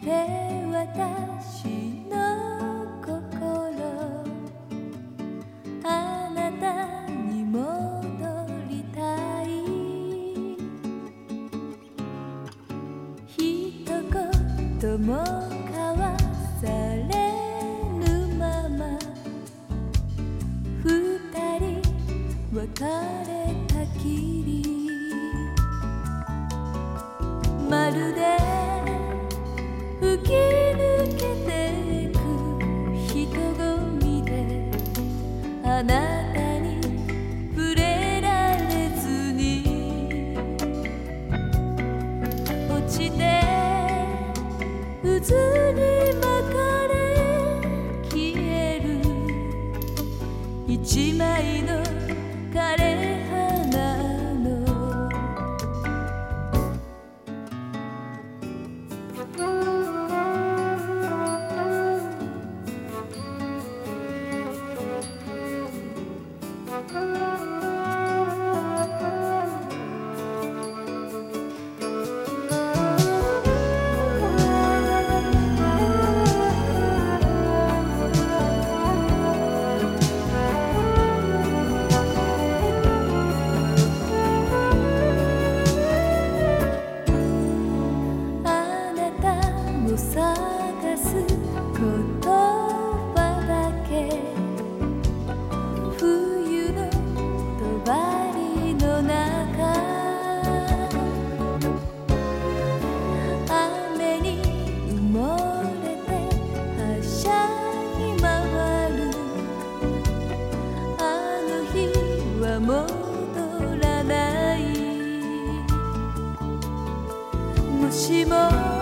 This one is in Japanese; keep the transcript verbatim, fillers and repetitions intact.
て私の心あなたに戻りたい一言も交わされぬまま二人別れたきりまるで吹き抜けていく人混みであなたに触れられずに落ちて渦に巻かれ消える一枚の枯れ花の探す言葉だけ冬の帳の中雨に埋もれてはしゃぎ回るあの日は戻らないもしも